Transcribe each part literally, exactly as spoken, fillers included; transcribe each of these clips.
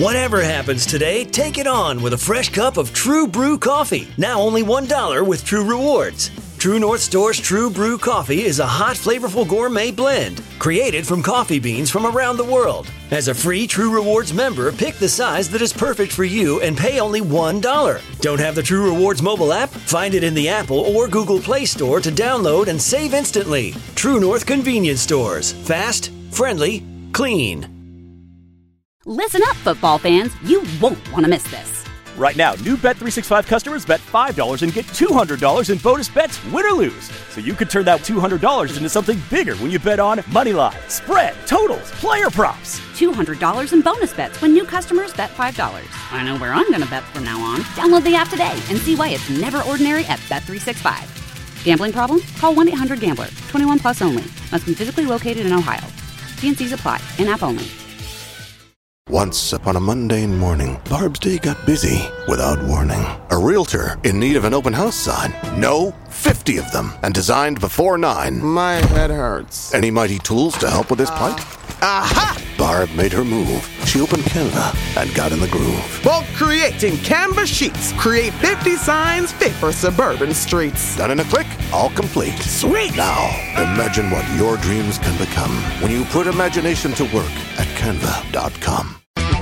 Whatever happens today, take it on with a fresh cup of True Brew coffee. Now only one dollar with True Rewards. True North Store's True Brew coffee is a hot, flavorful gourmet blend created from coffee beans from around the world. As a free True Rewards member, pick the size that is perfect for you and pay only one dollar. Don't have the True Rewards mobile app? Find it in the Apple or Google Play Store to download and save instantly. True North Convenience Stores. Fast, friendly, clean. Listen up, football fans. You won't want to miss this. Right now, new Bet three sixty-five customers bet five dollars and get two hundred dollars in bonus bets, win or lose. So you could turn that two hundred dollars into something bigger when you bet on money line, spread, totals, player props. two hundred dollars in bonus bets when new customers bet five dollars. I know where I'm going to bet from now on. Download the app today and see why it's never ordinary at Bet three sixty-five. Gambling problem? Call one eight hundred gambler. twenty-one plus only. Must be physically located in Ohio. T and C's apply. In-app only. Once upon a mundane morning, Barb's day got busy without warning. A realtor in need of an open house sign. No, fifty of them, and designed before nine. My head hurts. Any mighty tools to help with this plight? Aha! Barb made her move. She opened Canva and got in the groove. Bulk creating Canva sheets. Create fifty signs fit for suburban streets. Done in a click, all complete. Sweet! Now, imagine what your dreams can become when you put imagination to work at canva dot com.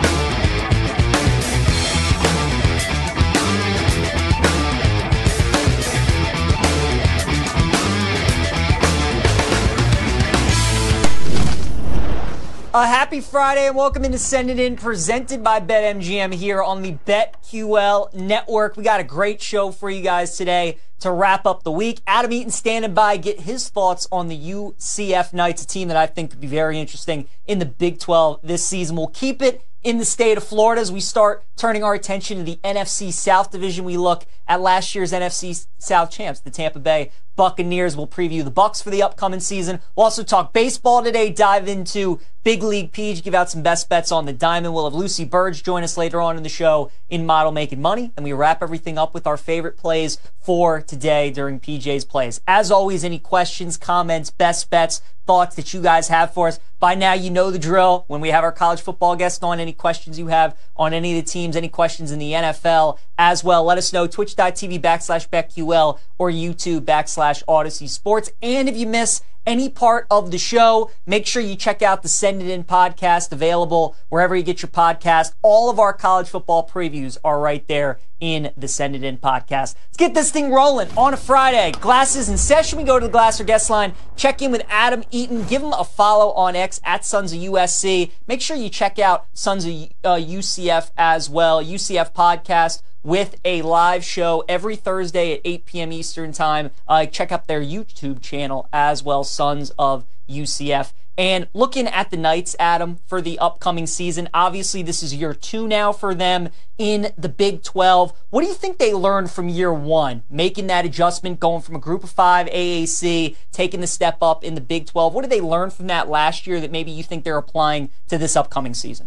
A happy Friday and welcome into Send It In, presented by BetMGM here on the BetQL Network. We got a great show for you guys today to wrap up the week. Adam Eaton standing by, get his thoughts on the U C F Knights, a team that I think could be very interesting in the Big twelve this season. We'll keep it in the state of Florida as we start turning our attention to the N F C South Division. We look at last year's N F C South champs, the Tampa Bay Buccaneers. We'll preview the Bucs for the upcoming season. We'll also talk baseball today, dive into Big League Peach, give out some best bets on the diamond. We'll have Lucy Burge join us later on in the show in Model Making Money. And we wrap everything up with our favorite plays for today during P J's Plays. As always, any questions, comments, best bets, thoughts that you guys have for us, by now you know the drill. When we have our college football guests on, any questions you have on any of the teams, any questions in the N F L as well, let us know. Twitch.tv backslash BetQL or YouTube backslash Odyssey Sports. And if you miss any part of the show, make sure you check out the Send It In podcast, available wherever you get your podcast. All of our college football previews are right there in the Send It In podcast. Let's get this thing rolling on a Friday. Glasses in session. We go to the Glasser guest line, check in with Adam Eaton, give him a follow on X at Sons of U S C. Make sure you check out Sons of uh, U C F as well. U C F podcast with a live show every Thursday at eight p.m. Eastern time. Uh, check out their YouTube channel as well, Sons of U C F. And looking at the Knights, Adam, for the upcoming season, obviously this is year two now for them in the Big twelve. What do you think they learned from year one, making that adjustment, going from a group of five A A C, taking the step up in the Big twelve? What did they learn from that last year that maybe you think they're applying to this upcoming season?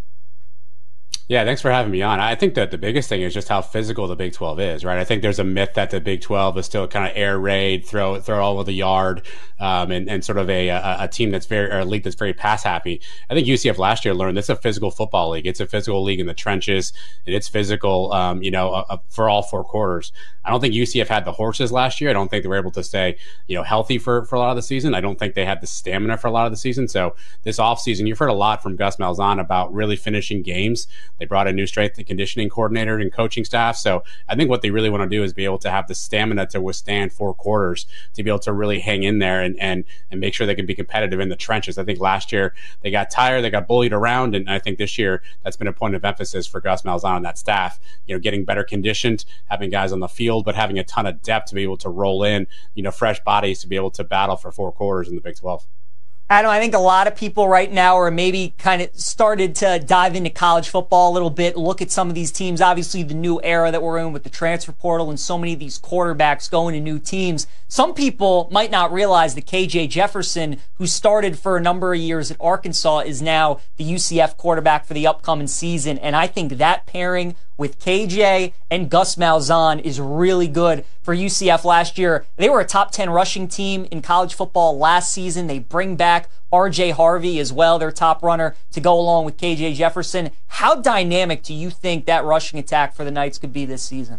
Yeah, thanks for having me on. I think that the biggest thing is just how physical the Big twelve is, right? I think there's a myth that the Big twelve is still kind of air raid, throw throw all over the yard, um, and, and sort of a, a a team that's very, or a league that's very pass happy. I think U C F last year learned this is a physical football league. It's a physical league in the trenches, and it's physical, um, you know, uh, for all four quarters. I don't think U C F had the horses last year. I don't think they were able to stay, you know, healthy for, for a lot of the season. I don't think they had the stamina for a lot of the season. So this offseason, you've heard a lot from Gus Malzahn about really finishing games. They brought a new strength and conditioning coordinator and coaching staff. So I think what they really want to do is be able to have the stamina to withstand four quarters, to be able to really hang in there and and and make sure they can be competitive in the trenches. I think last year they got tired, they got bullied around, and I think this year that's been a point of emphasis for Gus Malzahn and that staff. You know, getting better conditioned, having guys on the field, but having a ton of depth to be able to roll in, you know, fresh bodies to be able to battle for four quarters in the Big twelve. Adam, I think a lot of people right now are maybe kind of started to dive into college football a little bit, look at some of these teams. Obviously, the new era that we're in with the transfer portal and so many of these quarterbacks going to new teams. Some people might not realize that K J Jefferson, who started for a number of years at Arkansas, is now the U C F quarterback for the upcoming season. And I think that pairing with K J, and Gus Malzahn is really good for U C F last year. They were a top ten rushing team in college football last season. They bring back R J Harvey as well, their top runner, to go along with K J Jefferson. How dynamic do you think that rushing attack for the Knights could be this season?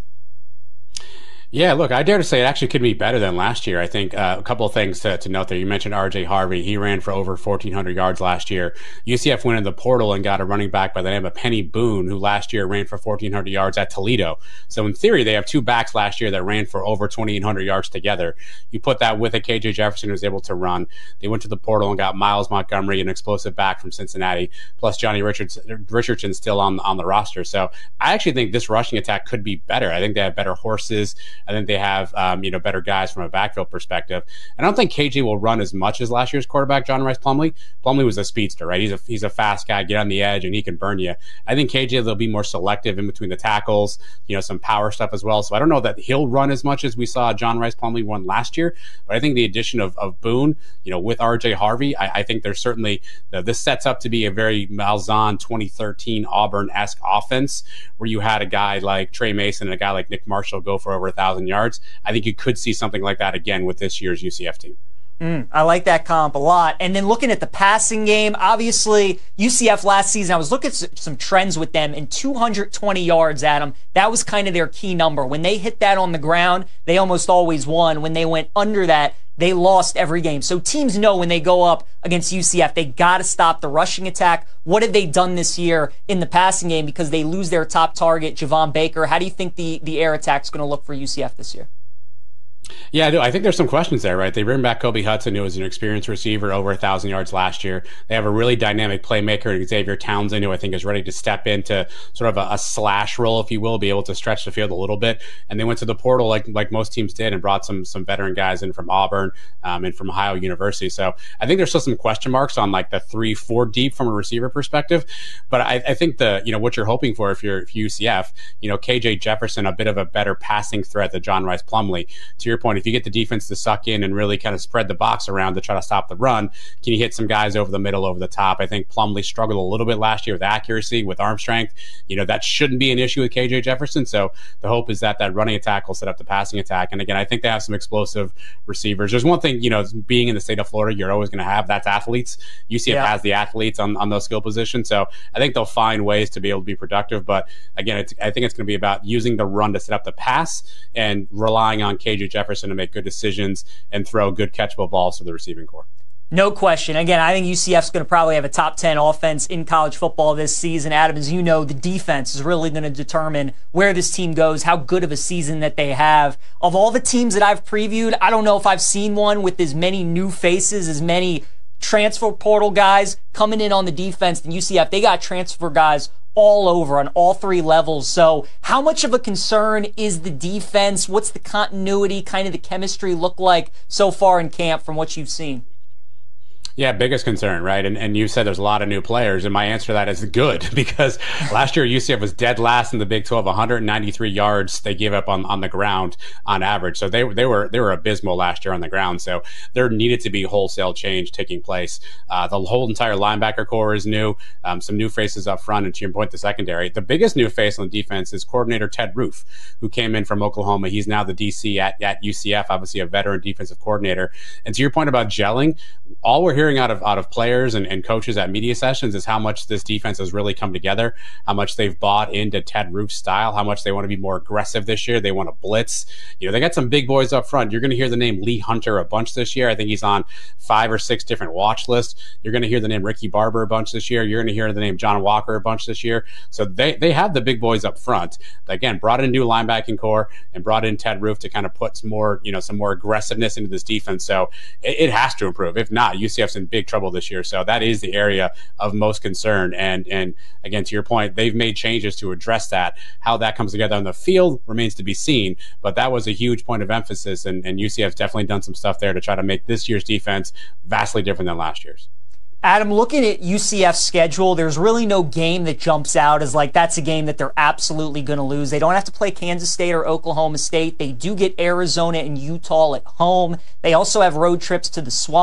Yeah, look, I dare to say it actually could be better than last year. I think uh, a couple of things to, to note there. You mentioned R J Harvey. He ran for over fourteen hundred yards last year. U C F went in the portal and got a running back by the name of Penny Boone, who last year ran for fourteen hundred yards at Toledo. So in theory, they have two backs last year that ran for over twenty-eight hundred yards together. You put that with a K J Jefferson who was able to run. They went to the portal and got Miles Montgomery, an explosive back from Cincinnati, plus Johnny Richards, Richardson still on, on the roster. So I actually think this rushing attack could be better. I think they have better horses. I think they have Um, you know, better guys from a backfield perspective. And I don't think K J will run as much as last year's quarterback, John Rice Plumlee. Plumlee was a speedster, right? He's a he's a fast guy, get on the edge, and he can burn you. I think K J, they'll be more selective in between the tackles, you know, some power stuff as well. So I don't know that he'll run as much as we saw John Rice Plumlee run last year, but I think the addition of, of Boone, you know, with R J Harvey, I, I think there's certainly, uh, this sets up to be a very Malzahn twenty thirteen Auburn-esque offense where you had a guy like Trey Mason and a guy like Nick Marshall go for over a thousand yards. I think you could see something like that again with this year's U C F team. Mm, I like that comp a lot. And then looking at the passing game, obviously U C F last season, I was looking at some trends with them, and two hundred twenty yards, Adam, that was kind of their key number. When they hit that on the ground, they almost always won. When they went under that, they lost every game. So teams know when they go up against U C F, they got to stop the rushing attack. What have they done this year in the passing game because they lose their top target, Javon Baker? How do you think the, the air attack is going to look for U C F this year? Yeah, I do. I think there's some questions there, right? They bring back Kobe Hudson, who was an experienced receiver, over a thousand yards last year. They have a really dynamic playmaker in Xavier Townsend, who I think is ready to step into sort of a, a slash role, if you will, be able to stretch the field a little bit. And they went to the portal like like most teams did and brought some some veteran guys in from Auburn um, and from Ohio University. So I think there's still some question marks on like the three, four deep from a receiver perspective. But I, I think the you know what you're hoping for if you're if U C F, you know, K J Jefferson, a bit of a better passing threat than John Rice Plumlee. To your point, if you get the defense to suck in and really kind of spread the box around to try to stop the run, can you hit some guys over the middle, over the top? I think Plumlee struggled a little bit last year with accuracy, with arm strength. You know, that shouldn't be an issue with K J Jefferson. So the hope is that that running attack will set up the passing attack. And again, I think they have some explosive receivers. There's one thing, you know, being in the state of Florida, you're always going to have, that's athletes. U C F yeah. has the athletes on, on those skill positions. So I think they'll find ways to be able to be productive. But again, it's, I think it's going to be about using the run to set up the pass and relying on K J Jefferson to make good decisions and throw good catchable balls to the receiving core. No question. Again, I think U C F's going to probably have a top ten offense in college football this season. Adam, as you know, the defense is really going to determine where this team goes, how good of a season that they have. Of all the teams that I've previewed, I don't know if I've seen one with as many new faces, as many transfer portal guys coming in on the defense than U C F. They got transfer guys all over on all three levels. So how much of a concern is the defense? What's the continuity, kind of the chemistry look like so far in camp from what you've seen? Yeah, biggest concern, right? And and you said there's a lot of new players, and my answer to that is good, because last year U C F was dead last in the Big twelve, one hundred ninety-three yards they gave up on, on the ground on average. So they they were they were abysmal last year on the ground. So there needed to be wholesale change taking place. Uh, the whole entire linebacker core is new, um, some new faces up front, and to your point, the secondary. The biggest new face on defense is coordinator Ted Roof, who came in from Oklahoma. He's now the D C at, at U C F, obviously a veteran defensive coordinator. And to your point about gelling, all we're hearing out of out of players and, and coaches at media sessions is how much this defense has really come together, how much they've bought into Ted Roof's style, how much they want to be more aggressive this year. They want to blitz. You know, they got some big boys up front. You're going to hear the name Lee Hunter a bunch this year. I think he's on five or six different watch lists. You're going to hear the name Ricky Barber a bunch this year. You're going to hear the name John Walker a bunch this year. So they, they have the big boys up front. Again, brought in a new linebacking core and brought in Ted Roof to kind of put some more, you know, some more aggressiveness into this defense. So it, it has to improve. If not, U C F's in big trouble this year. So that is the area of most concern. And and again, to your point, they've made changes to address that. How that comes together on the field remains to be seen. But that was a huge point of emphasis. And, and U C F's definitely done some stuff there to try to make this year's defense vastly different than last year's. Adam, looking at U C F's schedule, there's really no game that jumps out as like that's a game that they're absolutely going to lose. They don't have to play Kansas State or Oklahoma State. They do get Arizona and Utah at home. They also have road trips to the Swamp,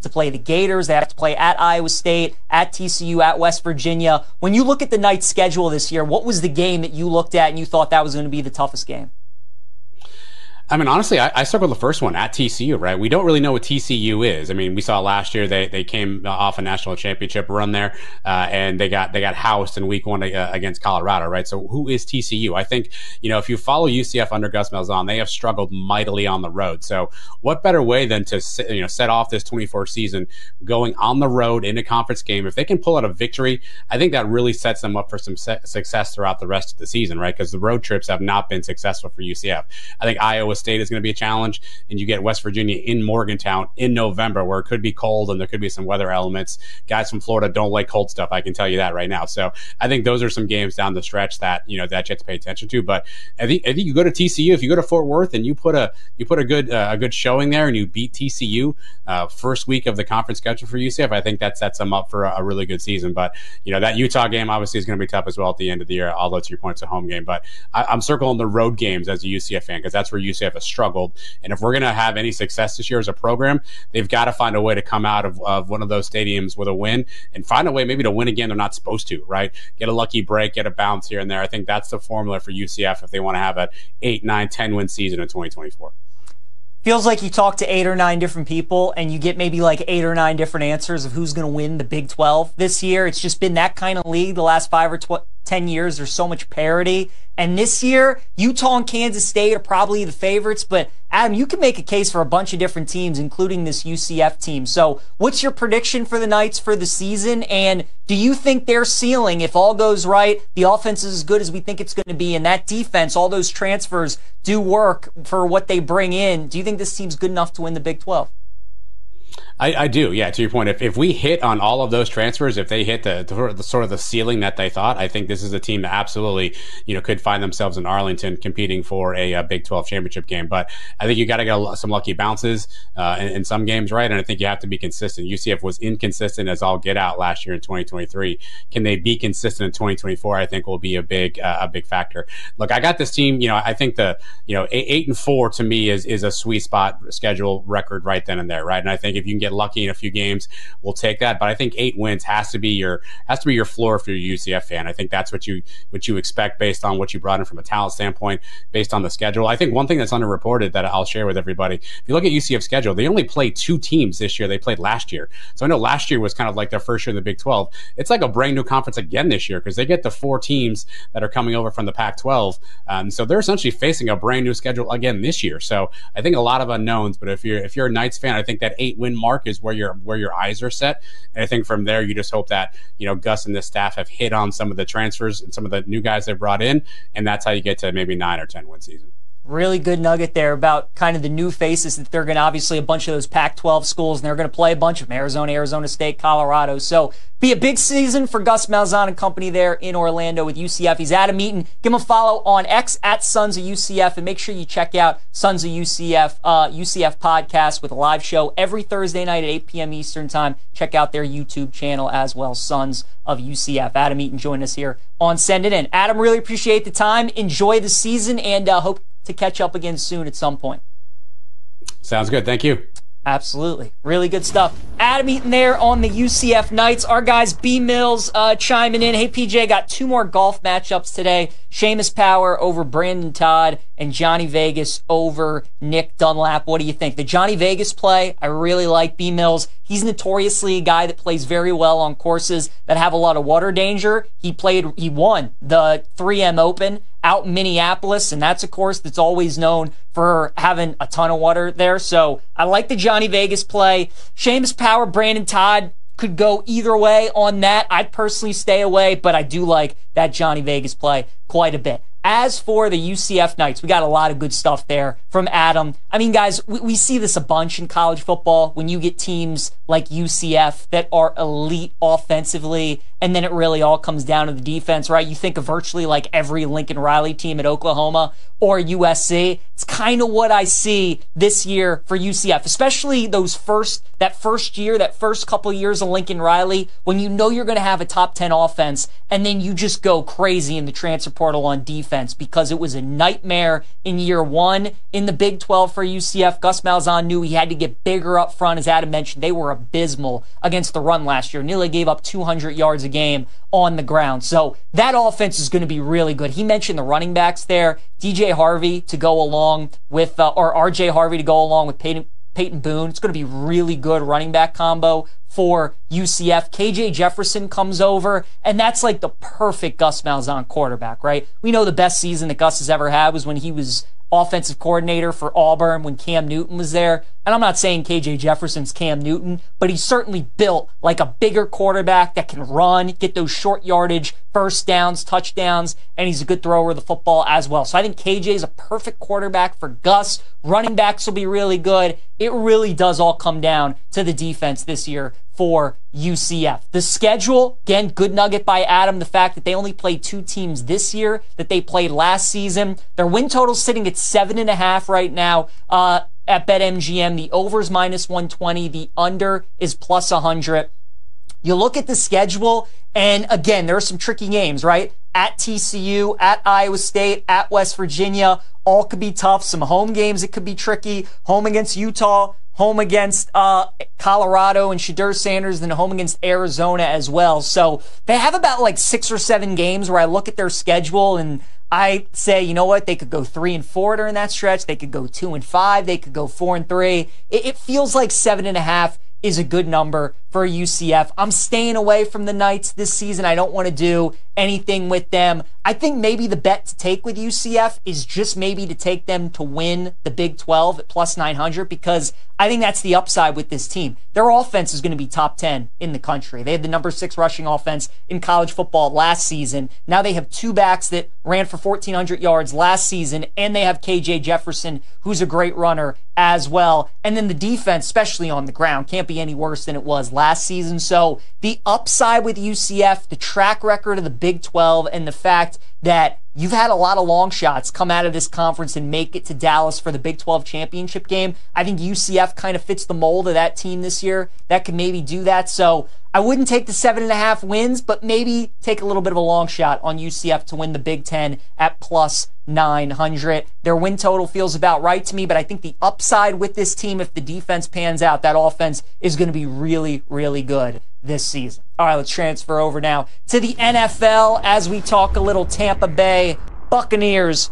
to play the Gators. They have to play at Iowa State, at T C U, at West Virginia. When you look at the Knights' schedule this year, what was the game that you looked at and you thought that was going to be the toughest game? I mean, honestly, I, I struggled with the first one at T C U, right? We don't really know what T C U is. I mean, we saw last year they they came off a national championship run there, uh, and they got they got housed in week one uh, against Colorado, right? So who is T C U? I think, you know, if you follow U C F under Gus Malzahn, they have struggled mightily on the road. So what better way than to, you know, set off this twenty-four season going on the road in a conference game? If they can pull out a victory, I think that really sets them up for some se- success throughout the rest of the season, right? Because the road trips have not been successful for U C F. I think Iowa State is going to be a challenge, and you get West Virginia in Morgantown in November, where it could be cold and there could be some weather elements. Guys from Florida don't like cold stuff, I can tell you that right now. So I think those are some games down the stretch that, you know, that you have to pay attention to. But I think I think you go to T C U, if you go to Fort Worth and you put a you put a good uh, a good showing there and you beat T C U uh, first week of the conference schedule for U C F, I think that sets them up for a, a really good season. But you know, that Utah game obviously is going to be tough as well at the end of the year, although to your point, it's a home game. But I, I'm circling the road games as a U C F fan because that's where U C F has struggled. And if we're going to have any success this year as a program, they've got to find a way to come out of, of one of those stadiums with a win and find a way maybe to win again. They're not supposed to, right? Get a lucky break, get a bounce here and there. I think that's the formula for U C F if they want to have an eight, nine, ten win season in twenty twenty-four. Feels like you talk to eight or nine different people and you get maybe like eight or nine different answers of who's going to win the Big twelve this year. It's just been that kind of league the last five or tw- ten years. There's so much parity. And this year, Utah and Kansas State are probably the favorites. But Adam, you can make a case for a bunch of different teams, including this U C F team. So what's your prediction for the Knights for the season? And do you think their ceiling, if all goes right, the offense is as good as we think it's going to be, and that defense, all those transfers do work for what they bring in, do you think this team's good enough to win the Big twelve? I, I do, yeah. To your point, if, if we hit on all of those transfers, if they hit the, the, the sort of the ceiling that they thought, I think this is a team that absolutely, you know, could find themselves in Arlington competing for a, a Big twelve championship game. But I think you got to get some lucky bounces uh, in, in some games, right? And I think you have to be consistent. U C F was inconsistent as all get out last year in twenty twenty-three. Can they be consistent in twenty twenty-four? I think will be a big uh, a big factor. Look, I got this team. You know, I think the you know eight, eight and four to me is is a sweet spot schedule record right then and there, right? And I think if you can get lucky in a few games, we'll take that. But I think eight wins has to be your has to be your floor if you're a U C F fan. I think that's what you what you expect based on what you brought in from a talent standpoint, based on the schedule. I think one thing that's underreported that I'll share with everybody, if you look at U C F's schedule, they only played two teams this year. They played last year. So I know last year was kind of like their first year in the Big twelve. It's like a brand new conference again this year because they get the four teams that are coming over from the Pac twelve. Um, so they're essentially facing a brand new schedule again this year. So I think a lot of unknowns, but if you're if you're a Knights fan, I think that eight win mark is where your where your eyes are set. And I think from there, you just hope that, you know, Gus and this staff have hit on some of the transfers and some of the new guys they've brought in. And that's how you get to maybe nine or ten win season. Really good nugget there about kind of the new faces that they're going to, obviously a bunch of those Pac twelve schools, and they're going to play a bunch of them, Arizona, Arizona State, Colorado. So be a big season for Gus Malzahn and company there in Orlando with U C F. He's Adam Eaton. Give him a follow on X at Sons of U C F, and make sure you check out Sons of U C F, uh, U C F podcast with a live show every Thursday night at eight p.m. Eastern time. Check out their YouTube channel as well, Sons of U C F. Adam Eaton joined us here on Send It In. Adam, really appreciate the time. Enjoy the season, and uh, hope to catch up again soon at some point. Sounds good. Thank you. Absolutely. Really good stuff. Adam Eaton there on the U C F Knights. Our guys, B Mills, uh, chiming in. Hey, P J, got two more golf matchups today. Seamus Power over Brandon Todd and Johnny Vegas over Nick Dunlap. What do you think? The Johnny Vegas play, I really like B Mills. He's notoriously a guy that plays very well on courses that have a lot of water danger. He played, he won the three M Open out in Minneapolis, and that's a course that's always known for having a ton of water there. So I like the Johnny Vegas play. Seamus Power, Brandon Todd could go either way on that. I'd personally stay away, but I do like that Johnny Vegas play quite a bit. As for the U C F Knights, we got a lot of good stuff there from Adam. I mean, guys, we, we see this a bunch in college football when you get teams like U C F that are elite offensively and then it really all comes down to the defense, right? You think of virtually like every Lincoln Riley team at Oklahoma or U S C. It's kind of what I see this year for U C F, especially those first, that first year, that first couple years of Lincoln Riley, when you know you're going to have a top ten offense, and then you just go crazy in the transfer portal on defense, because it was a nightmare in year one in the Big twelve for U C F. Gus Malzahn knew he had to get bigger up front. As Adam mentioned, they were abysmal against the run last year. Nearly gave up two hundred yards a game on the ground. So that offense is going to be really good. He mentioned the running backs there. D J Harvey to go along with, uh, or R J Harvey to go along with Peyton, Peyton Boone. It's going to be really good running back combo for U C F. K J Jefferson comes over, and that's like the perfect Gus Malzahn quarterback, right? We know the best season that Gus has ever had was when he was offensive coordinator for Auburn when Cam Newton was there. And I'm not saying K J Jefferson's Cam Newton, but he's certainly built like a bigger quarterback that can run, get those short yardage, first downs, touchdowns, and he's a good thrower of the football as well. So I think K J is a perfect quarterback for Gus. Running backs will be really good. It really does all come down to the defense this year for U C F. The schedule, again, good nugget by Adam, the fact that they only played two teams this year that they played last season. Their win total's sitting at seven and a half right now uh, at BetMGM. The over's minus one twenty. The under is plus one hundred. You look at the schedule, and again, there are some tricky games, right? At T C U, at Iowa State, at West Virginia, all could be tough. Some home games, it could be tricky. Home against Utah, home against uh, Colorado and Shedeur Sanders, then home against Arizona as well. So they have about like six or seven games where I look at their schedule and I say, you know what, they could go three and four during that stretch. They could go two and five. They could go four and three. It, it feels like seven and a half is a good number for U C F. I'm staying away from the Knights this season. I don't want to do anything with them. I think maybe the bet to take with U C F is just maybe to take them to win the Big twelve at plus nine hundred, because I think that's the upside with this team. Their offense is going to be top ten in the country. They had the number six rushing offense in college football last season. Now they have two backs that ran for fourteen hundred yards last season, and they have K J Jefferson, who's a great runner as well. And then the defense, especially on the ground, can't be any worse than it was last season. So the upside with U C F, the track record of the Big twelve, and the fact that you've had a lot of long shots come out of this conference and make it to Dallas for the Big twelve championship game. I think U C F kind of fits the mold of that team this year that can maybe do that. So I wouldn't take the seven and a half wins, but maybe take a little bit of a long shot on U C F to win the Big Ten at plus nine hundred. Their win total feels about right to me, but I think the upside with this team, if the defense pans out, that offense is going to be really, really good this season. All right, let's transfer over now to the N F L as we talk a little Tampa Bay Buccaneers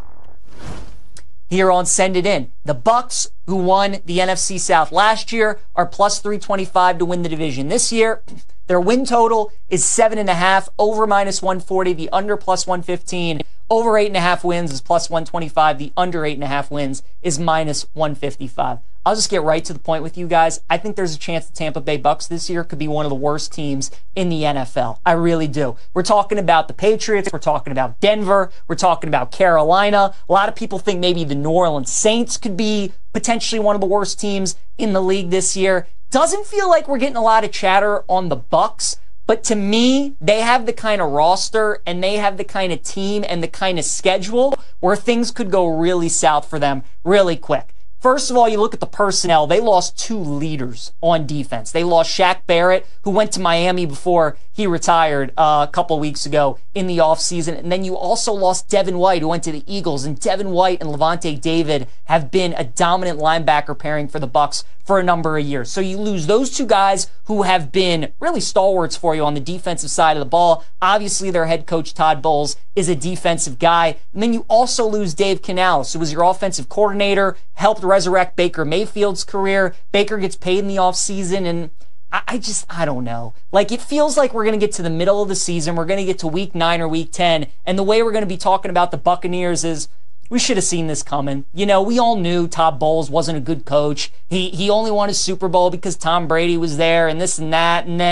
here on Send It In. The Bucs, who won the N F C South last year, are plus three twenty-five to win the division this year. Their win total is seven and a half, over minus one forty, the under plus one fifteen. Over eight and a half wins is plus one twenty-five. The under eight and a half wins is minus one fifty-five. I'll just get right to the point with you guys. I think there's a chance the Tampa Bay Bucs this year could be one of the worst teams in the N F L. I really do. We're talking about the Patriots. We're talking about Denver. We're talking about Carolina. A lot of people think maybe the New Orleans Saints could be potentially one of the worst teams in the league this year. Doesn't feel like we're getting a lot of chatter on the Bucs. But to me, they have the kind of roster and they have the kind of team and the kind of schedule where things could go really south for them really quick. First of all, you look at the personnel. They lost two leaders on defense. They lost Shaq Barrett, who went to Miami before he retired uh, a couple of weeks ago in the offseason. And then you also lost Devin White, who went to the Eagles. And Devin White and Levante David have been a dominant linebacker pairing for the Bucs for a number of years. So you lose those two guys who have been really stalwarts for you on the defensive side of the ball. Obviously, their head coach, Todd Bowles, is a defensive guy. And then you also lose Dave Canales, who was your offensive coordinator, helped resurrect Baker Mayfield's career. Baker gets paid in the offseason, and I, I just, I don't know. Like, it feels like we're going to get to the middle of the season. We're going to get to week nine or week ten, and the way we're going to be talking about the Buccaneers is, we should have seen this coming. You know, we all knew Todd Bowles wasn't a good coach. He he only won his Super Bowl because Tom Brady was there and this and that. And then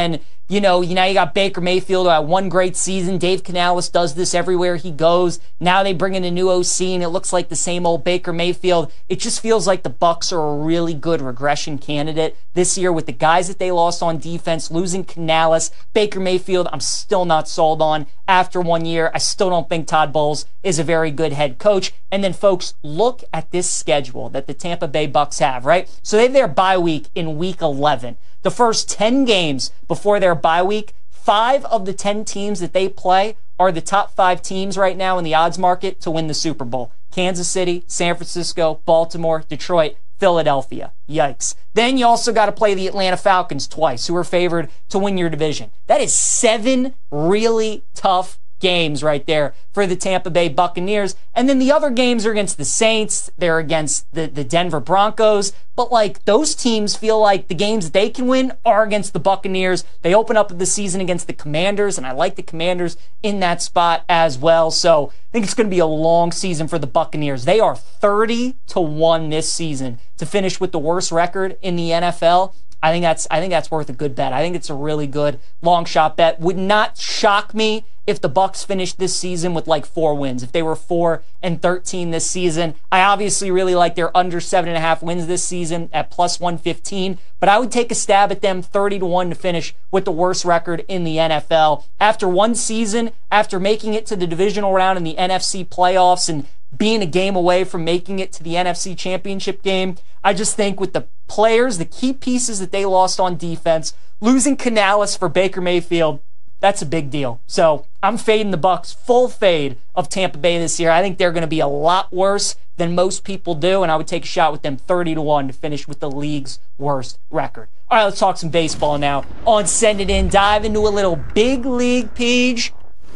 You know, you now you got Baker Mayfield who had one great season. Dave Canales does this everywhere he goes. Now they bring in a new O C, and it looks like the same old Baker Mayfield. It just feels like the Bucs are a really good regression candidate this year with the guys that they lost on defense, losing Canales. Baker Mayfield, I'm still not sold on after one year. I still don't think Todd Bowles is a very good head coach. And then, folks, look at this schedule that the Tampa Bay Bucs have, right? So they have their bye week in week eleven. The first ten games before their bye week, five of the ten teams that they play are the top five teams right now in the odds market to win the Super Bowl. Kansas City, San Francisco, Baltimore, Detroit, Philadelphia. Yikes. Then you also got to play the Atlanta Falcons twice, who are favored to win your division. That is seven really tough games right there for the Tampa Bay Buccaneers. And then the other games are against the Saints. They're against the, the Denver Broncos. But, like, those teams feel like the games that they can win are against the Buccaneers. They open up the season against the Commanders, and I like the Commanders in that spot as well. So I think it's going to be a long season for the Buccaneers. They are thirty to one this season to finish with the worst record in the N F L. I think that's I think that's worth a good bet. I think it's a really good long shot bet. Would not shock me if the Bucs finished this season with like four wins. If they were four and thirteen this season. I obviously really like their under seven and a half wins this season at plus one fifteen. But I would take a stab at them thirty to one to finish with the worst record in the N F L. After one season, after making it to the divisional round in the N F C playoffs and being a game away from making it to the N F C championship game, I just think with the players, the key pieces that they lost on defense, losing Canales for Baker Mayfield, that's a big deal. So I'm fading the Bucs, full fade of Tampa Bay this year. I think they're going to be a lot worse than most people do, and I would take a shot with them thirty to one to finish with the league's worst record. All right, let's talk some baseball now on Send It In. Dive into a little big league, Peach.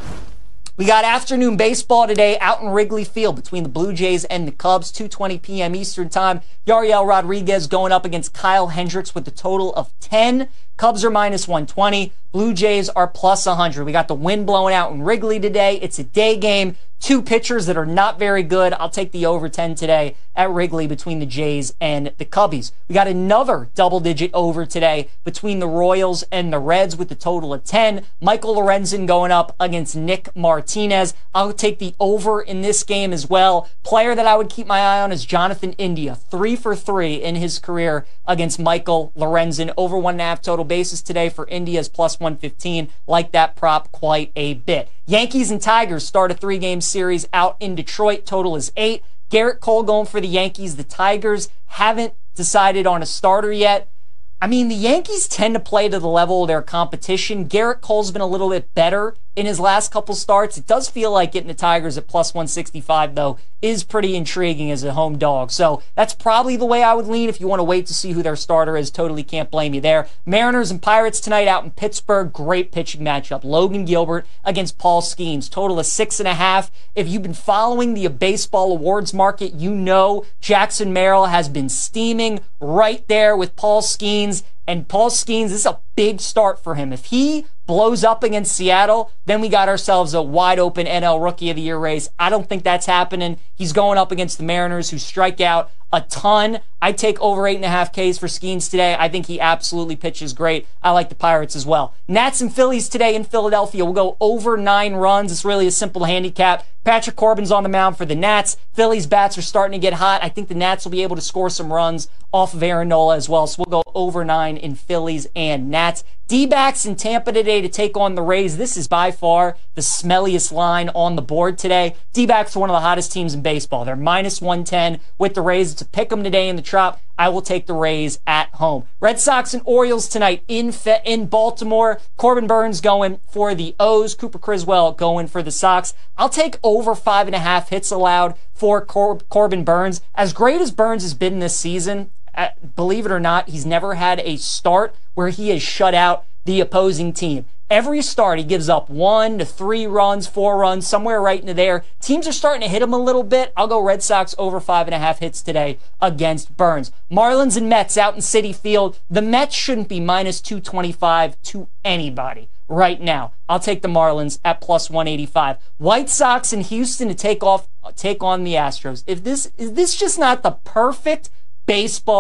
We got afternoon baseball today out in Wrigley Field between the Blue Jays and the Cubs, two twenty p.m. Eastern Time. Yariel Rodriguez going up against Kyle Hendricks with a total of ten. Cubs are minus one twenty. Blue Jays are plus one hundred. We got the wind blowing out in Wrigley today. It's a day game. Two pitchers that are not very good. I'll take the over ten today at Wrigley between the Jays and the Cubbies. We got another double-digit over today between the Royals and the Reds with a total of ten. Michael Lorenzen going up against Nick Martinez. I'll take the over in this game as well. Player that I would keep my eye on is Jonathan India. Three for three in his career against Michael Lorenzen. Over one and a half total bases today for India's plus one fifteen. Like that prop quite a bit. Yankees and Tigers start a three-game series out in Detroit. Total is eight. Garrett Cole going for the Yankees. The Tigers haven't decided on a starter yet. I mean, the Yankees tend to play to the level of their competition. Garrett Cole's been a little bit better in his last couple starts. It does feel like getting the Tigers at plus one sixty-five, though, is pretty intriguing as a home dog. So that's probably the way I would lean if you want to wait to see who their starter is. Totally can't blame you there. Mariners and Pirates tonight out in Pittsburgh. Great pitching matchup. Logan Gilbert against Paul Skeens. Total of six and a half. If you've been following the baseball awards market, you know Jackson Merrill has been steaming right there with Paul Skeens. And Paul Skeens, this is a big start for him. If he blows up against Seattle, then we got ourselves a wide open N L Rookie of the Year race. I don't think that's happening. He's going up against the Mariners, who strike out a ton. I take over eight and a half Ks for Skeens today. I think he absolutely pitches great. I like the Pirates as well. Nats and Phillies today in Philadelphia. We'll go over nine runs. It's really a simple handicap. Patrick Corbin's on the mound for the Nats. Phillies bats are starting to get hot. I think the Nats will be able to score some runs off of Aaron Nola as well. So we'll go over nine in Phillies and Nats. D-backs in Tampa today to take on the Rays. This is by far the smelliest line on the board today. D-backs are one of the hottest teams in baseball. They're minus one ten with the Rays. It's a pick 'em today in the Trop. I will take the Rays at home. Red Sox and Orioles tonight in Fe- in Baltimore. Corbin Burns going for the O's. Cooper Criswell going for the Sox. I'll take over five and a half hits allowed for Cor- Corbin Burns. As great as Burns has been this season, uh, believe it or not, he's never had a start where he has shut out the opposing team. Every start, he gives up one to three runs, four runs, somewhere right into there. Teams are starting to hit him a little bit. I'll go Red Sox over five and a half hits today against Burns. Marlins and Mets out in Citi Field. The Mets shouldn't be minus two twenty-five to anybody right now. I'll take the Marlins at plus one eighty-five. White Sox in Houston to take off, take on the Astros. If this is this just not the perfect baseball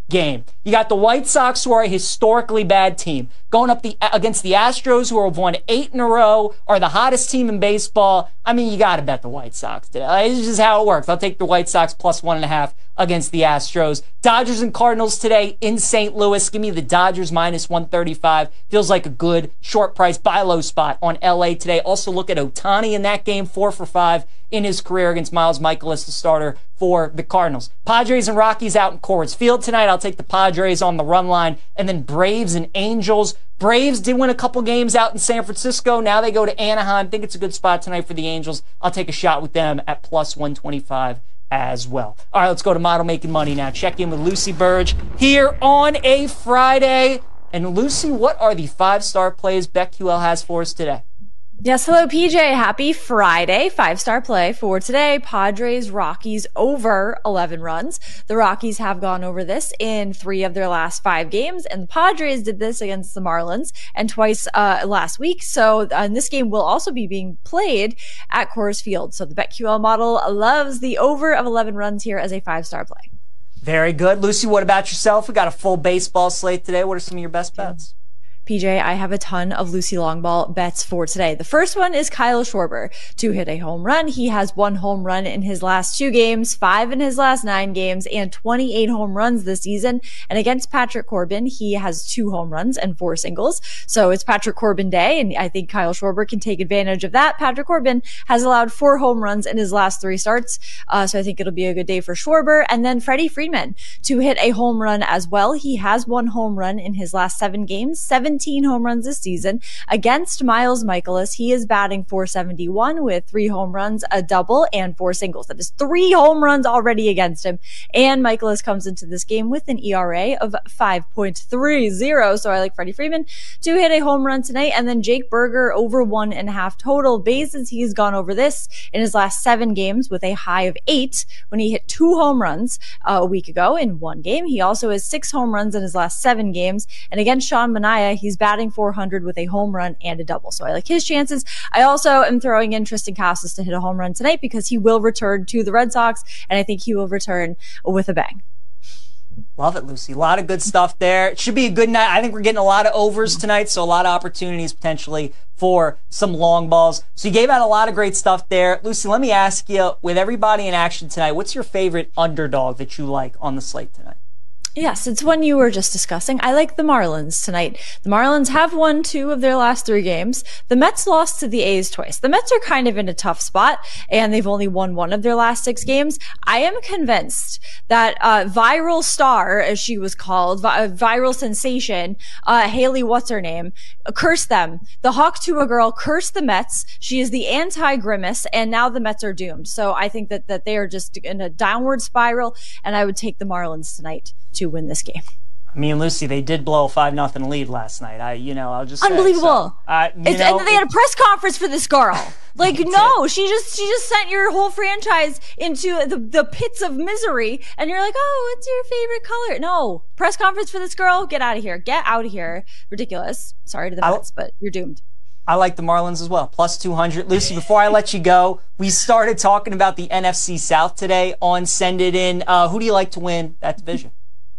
game. You got the White Sox, who are a historically bad team, going up the against the Astros, who have won eight in a row, are the hottest team in baseball. I mean, you got to bet the White Sox today. Like, it's just how it works. I'll take the White Sox plus one and a half against the Astros. Dodgers and Cardinals today in Saint Louis. Give me the Dodgers minus one thirty-five. Feels like a good short price buy low spot on L A today. Also look at Ohtani in that game, four for five in his career against Miles Michaelis, the starter for the Cardinals. Padres and Rockies out in Coors Field tonight. I'll take the Padres on the run line. And then Braves and Angels. Braves did win a couple games out in San Francisco. Now they go to Anaheim. Think it's a good spot tonight for the Angels. I'll take a shot with them at plus one twenty-five as well. All right, let's go to Model Making Money now. Check in with Lucy Burge here on a Friday. And Lucy, what are the five-star plays BetQL has for us today? Yes, hello, P J. Happy Friday. Five-star play for today. Padres, Rockies over eleven runs. The Rockies have gone over this in three of their last five games, and the Padres did this against the Marlins and twice uh, last week. So uh, this game will also be being played at Coors Field. So the BetQL model loves the over of eleven runs here as a five-star play. Very good. Lucy, what about yourself? We got a full baseball slate today. What are some of your best bets? P J, I have a ton of Lucy Longball bets for today. The first one is Kyle Schwarber to hit a home run. He has one home run in his last two games, five in his last nine games, and twenty-eight home runs this season. And against Patrick Corbin, he has two home runs and four singles. So it's Patrick Corbin day, and I think Kyle Schwarber can take advantage of that. Patrick Corbin has allowed four home runs in his last three starts. Uh, so I think it'll be a good day for Schwarber. And then Freddie Freeman to hit a home run as well. He has one home run in his last seven games, seventeen home runs this season. Against Miles Michaelis, he is batting four seventy-one with three home runs, a double, and four singles. That is three home runs already against him. And Michaelis comes into this game with an E R A of five point three zero. So I like Freddie Freeman to hit a home run tonight. And then Jake Berger over one and a half total bases. He's gone over this in his last seven games with a high of eight when he hit two home runs uh, a week ago in one game. He also has six home runs in his last seven games. And against Sean Manaea, he's batting four hundred with a home run and a double. So I like his chances. I also am throwing in Tristan Casas to hit a home run tonight because he will return to the Red Sox, and I think he will return with a bang. Love it, Lucy. A lot of good stuff there. It should be a good night. I think we're getting a lot of overs tonight, so a lot of opportunities potentially for some long balls. So you gave out a lot of great stuff there. Lucy, let me ask you, with everybody in action tonight, what's your favorite underdog that you like on the slate tonight? Yes, it's one you were just discussing. I like the Marlins tonight. The Marlins have won two of their last three games. The Mets lost to the A's twice. The Mets are kind of in a tough spot, and they've only won one of their last six games. I am convinced that uh, viral star, as she was called, vi- viral sensation, uh, Haley, what's her name, cursed them. The Hawk Tuah girl cursed the Mets. She is the anti-Grimace, and now the Mets are doomed. So I think that, that they are just in a downward spiral, and I would take the Marlins tonight to win this game. I mean, Lucy, they did blow a five nothing lead last night. I, you know, I'll just say, unbelievable. So, uh, it's, know, and they had a press conference for this girl. Like, no, it. she just she just sent your whole franchise into the, the pits of misery, and you're like, oh, what's your favorite color? No, press conference for this girl. Get out of here. Get out of here. Ridiculous. Sorry to the Mets, but you're doomed. I like the Marlins as well. Plus two hundred. Lucy, before I let you go, we started talking about the N F C South today on Send It In. Uh, who do you like to win that division?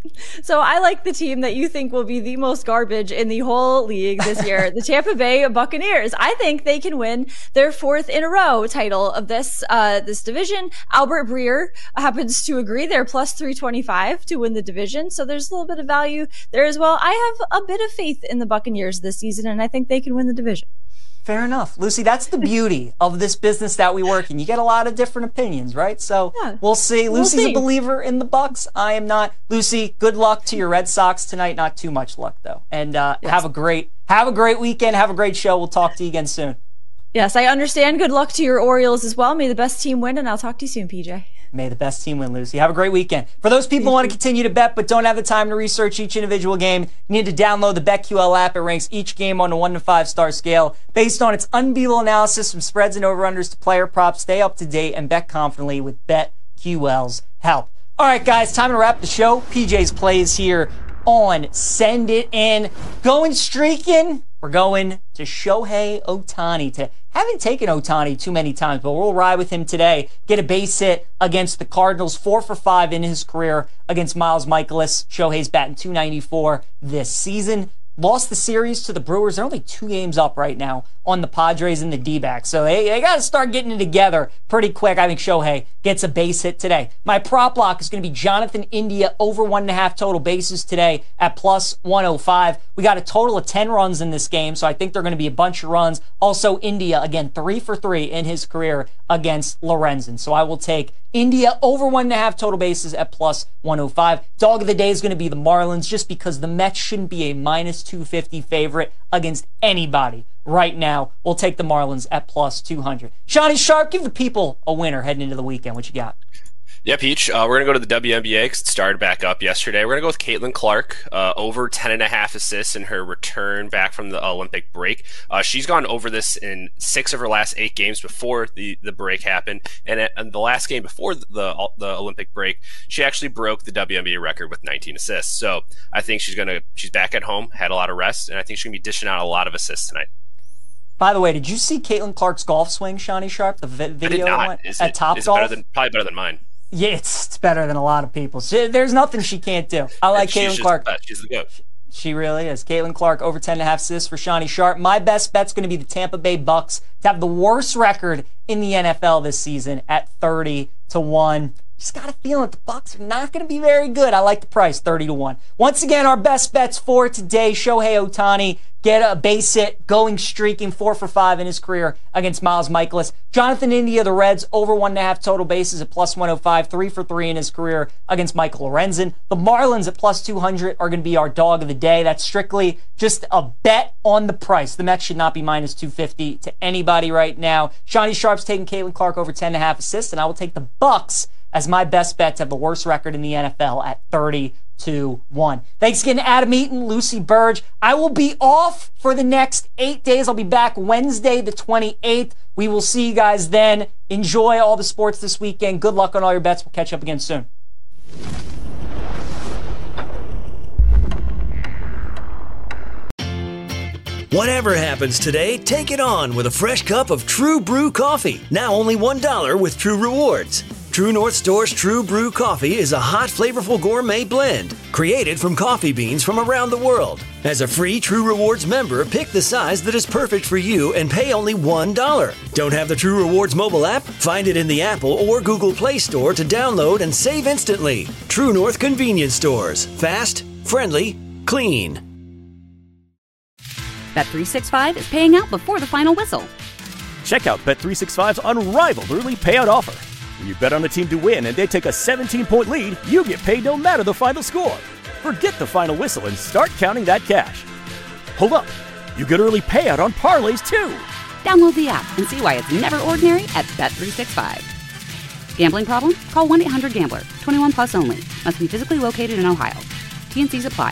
So I like the team that you think will be the most garbage in the whole league this year, the Tampa Bay Buccaneers. I think they can win their fourth in a row title of this uh this division. Albert Breer happens to agree. They're plus three twenty-five to win the division, so there's a little bit of value there as well. I have a bit of faith in the Buccaneers this season, and I think they can win the division. Fair enough. Lucy, that's the beauty of this business that we work in. You get a lot of different opinions, right? So yeah, we'll see. Lucy's we'll see. a believer in the Bucs. I am not. Lucy, good luck to your Red Sox tonight. Not too much luck, though. And uh, yes. have a great have a great weekend. Have a great show. We'll talk to you again soon. Yes, I understand. Good luck to your Orioles as well. May the best team win, and I'll talk to you soon, P J. May the best team win, Lucy. Have a great weekend. For those people who want to continue to bet but don't have the time to research each individual game, you need to download the BetQL app. It ranks each game on a one to five star scale based on its unbeatable analysis from spreads and over-unders to player props. Stay up to date and bet confidently with BetQL's help. All right, guys, time to wrap the show. P J's plays here on Send It In. Going streaking, we're going to Shohei Ohtani today. Haven't taken Ohtani too many times, but we'll ride with him today. Get a base hit against the Cardinals, four for five in his career against Miles Michaelis. Shohei's batting two ninety-four this season. Lost the series to the Brewers. They're only two games up right now on the Padres and the D-backs. So they, they got to start getting it together pretty quick. I think Shohei gets a base hit today. My prop lock is going to be Jonathan India over one and a half total bases today at plus one oh five. We got a total of ten runs in this game, so I think they're going to be a bunch of runs. Also, India, again, three for three in his career against Lorenzen. So I will take India over one and a half total bases at plus one oh five. Dog of the day is going to be the Marlins, just because the Mets shouldn't be a minus two fifty favorite against anybody right now. We'll take the Marlins at plus two hundred. Shawnee Sharp, give the people a winner heading into the weekend. What you got? Yeah, Peach, uh, we're going to go to the W N B A because it started back up yesterday. We're going to go with Caitlin Clark, uh, over ten and a half assists in her return back from the Olympic break. Uh, she's gone over this in six of her last eight games before the, the break happened. And at, in the last game before the, the Olympic break, she actually broke the W N B A record with nineteen assists. So I think she's going to, she's back at home, had a lot of rest, and I think she's going to be dishing out a lot of assists tonight. By the way, did you see Caitlin Clark's golf swing, Shawnee Sharp? The vi- video I did not. Is at it, Top is Golf? it better than, probably better than mine. Yeah, it's, it's better than a lot of people. She, there's nothing she can't do. I like She's Caitlin just Clark. the best. She's the GOAT. She really is. Caitlin Clark over ten and a half assists for Shawnee Sharp. My best bet's going to be the Tampa Bay Bucks to have the worst record in the N F L this season at thirty to one. Just got a feeling that the Bucks are not going to be very good. I like the price, thirty to one. Once again, our best bets for today: Shohei Ohtani, get a base hit, going streaking, four for five in his career against Miles Michaelis. Jonathan India, the Reds, over one and a half total bases at plus one oh five, three for three in his career against Michael Lorenzen. The Marlins at plus two hundred are going to be our dog of the day. That's strictly just a bet on the price. The Mets should not be minus two fifty to anybody right now. Shawnee Sharp's taking Caitlin Clark over ten and a half assists, and I will take the Bucks as my best bet to have the worst record in the N F L at thirty to one. Thanks again to Adam Eaton, Lucy Burge. I will be off for the next eight days. I'll be back Wednesday the twenty-eighth. We will see you guys then. Enjoy all the sports this weekend. Good luck on all your bets. We'll catch up again soon. Whatever happens today, take it on with a fresh cup of True Brew coffee. Now only one dollar with True Rewards. True North Store's True Brew Coffee is a hot, flavorful gourmet blend created from coffee beans from around the world. As a free True Rewards member, pick the size that is perfect for you and pay only one dollar. Don't have the True Rewards mobile app? Find it in the Apple or Google Play Store to download and save instantly. True North Convenience Stores. Fast, friendly, clean. Bet three sixty-five is paying out before the final whistle. Check out Bet three sixty-five's unrivaled early payout offer. When you bet on a team to win and they take a seventeen-point lead, you get paid no matter the final score. Forget the final whistle and start counting that cash. Hold up. You get early payout on parlays, too. Download the app and see why it's never ordinary at Bet three sixty-five. Gambling problem? Call one eight hundred gambler. twenty-one plus only. Must be physically located in Ohio. T and C's apply.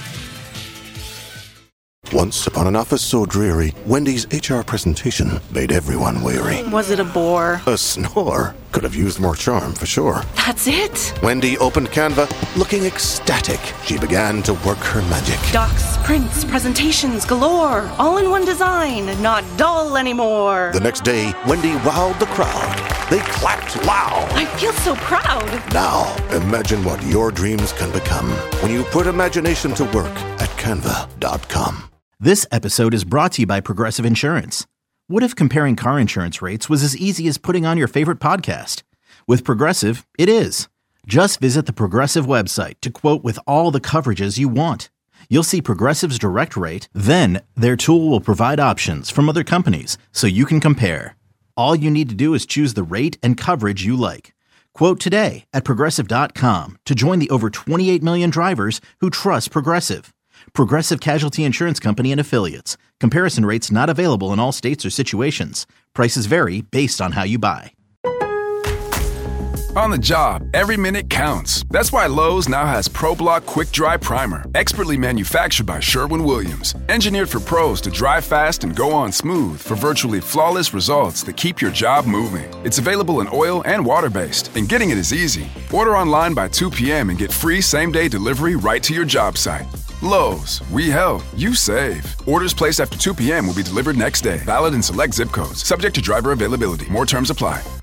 Once upon an office so dreary, Wendy's H R presentation made everyone weary. Was it a bore? A snore. Could have used more charm, for sure. That's it? Wendy opened Canva, looking ecstatic. She began to work her magic. Docs, prints, presentations galore. All in one design. Not dull anymore. The next day, Wendy wowed the crowd. They clapped loud. I feel so proud. Now, imagine what your dreams can become when you put imagination to work at canva dot com. This episode is brought to you by Progressive Insurance. What if comparing car insurance rates was as easy as putting on your favorite podcast? With Progressive, it is. Just visit the Progressive website to quote with all the coverages you want. You'll see Progressive's direct rate, then their tool will provide options from other companies so you can compare. All you need to do is choose the rate and coverage you like. Quote today at Progressive dot com to join the over twenty-eight million drivers who trust Progressive. Progressive Casualty Insurance Company and Affiliates. Comparison rates not available in all states or situations. Prices vary based on how you buy. On the job, every minute counts. That's why Lowe's now has ProBlock Quick Dry Primer, expertly manufactured by Sherwin-Williams. Engineered for pros to dry fast and go on smooth for virtually flawless results that keep your job moving. It's available in oil and water-based, and getting it is easy. Order online by two p.m. and get free same-day delivery right to your job site. Lowe's, we help, you save. Orders placed after two p.m. will be delivered next day. Valid in select zip codes. Subject to driver availability. More terms apply.